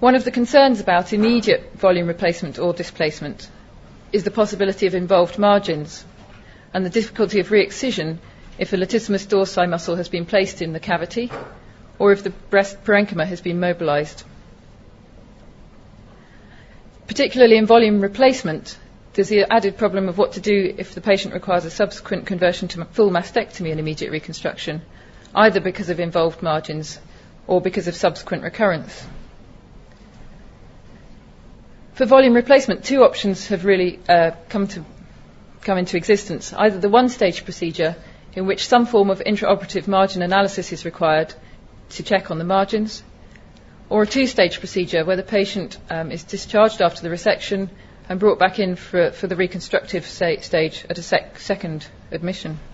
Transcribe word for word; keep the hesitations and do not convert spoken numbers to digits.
One of the concerns about immediate volume replacement or displacement is the possibility of involved margins and the difficulty of re-excision if a latissimus dorsi muscle has been placed in the cavity or if the breast parenchyma has been mobilized. Particularly in volume replacement, there's the added problem of what to do if the patient requires a subsequent conversion to full mastectomy and immediate reconstruction, either because of involved margins or because of subsequent recurrence. For volume replacement, two options have really uh, come to come into existence. Either the one-stage procedure, in which some form of intraoperative margin analysis is required to check on the margins, or a two-stage procedure where the patient um, is discharged after the resection and brought back in for, for the reconstructive sta- stage at a sec- second admission.